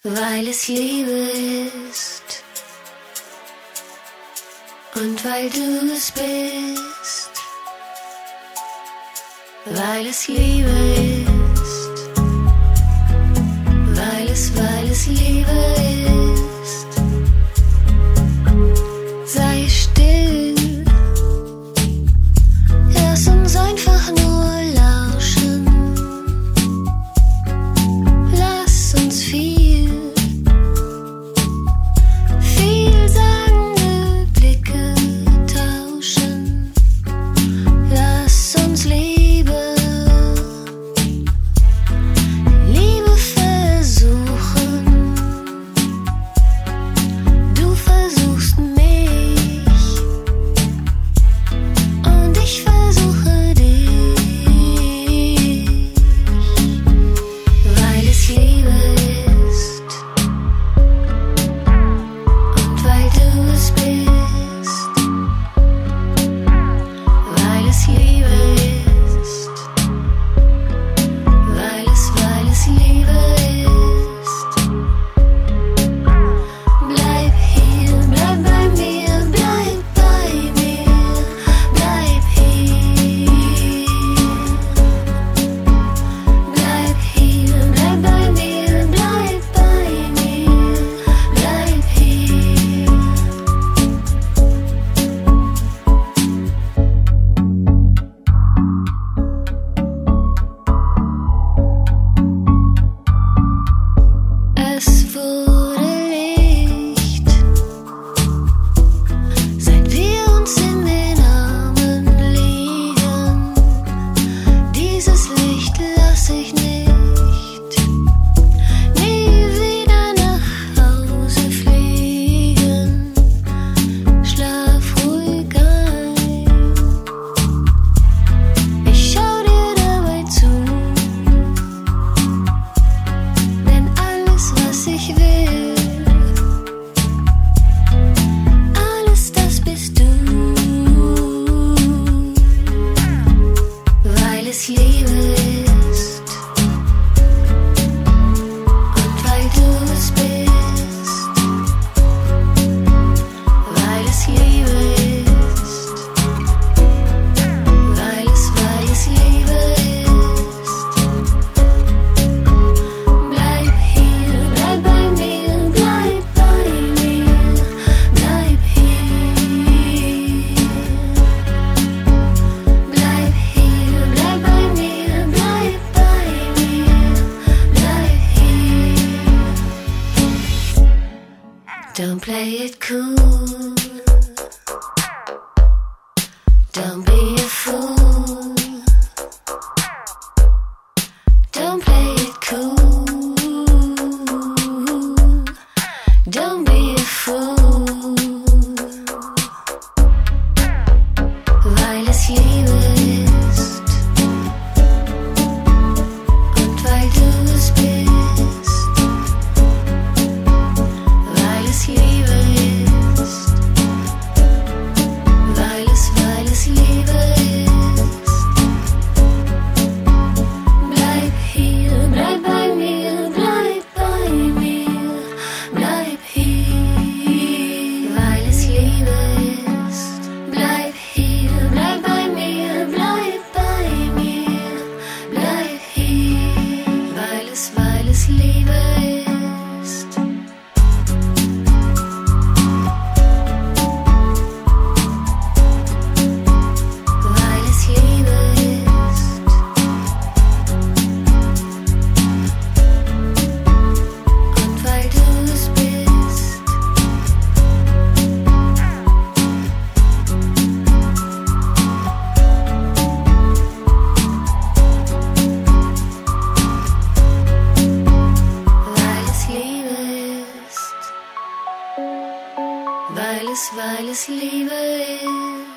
weil es Liebe ist und weil du es bist, weil es Liebe ist, weil es Liebe ist. Sei still, lass uns einfach nur lauschen, lass uns vielsagende Blicke tauschen, lass uns Liebe versuchen. Du versuchst mich und ich versuche dich, weil es Liebe ist und weil du es bist, weil es Liebe ist, weil es Liebe ist. Bleib hier, bleib bei mir, bleib bei mir, bleib hier. Bleib hier, bleib bei mir, bleib bei mir, bleib hier. Es wurde Licht, seit wir uns in den Armen liegen. Dieses Licht lass ich nicht nie wieder nach Hause fliegen. Schlaf ruhig ein, ich schau dir dabei zu, denn alles, was ich will, alles das bist du, weil es Liebe ist und weil du es bist, weil es Liebe ist, weil es Liebe ist. Bleib hier, bleib bei mir, bleib bei mir, bleib hier. Bleib hier, bleib bei mir, bleib bei mir, bleib hier. Don't play it cool, don't be a fool. Don't play it cool, don't be a fool, weil es Liebe ist und weil du es bist, weil es Liebe ist, weil es Liebe ist. Bleib hier, bleib bei mir, bleib bei mir, bleib hier, weil es Liebe ist. Bleib hier, bleib bei mir, bleib bei mir, bleib hier, weil es Liebe ist. Weil es Liebe ist und weil du es bist, weil es Liebe ist, weil es Liebe ist.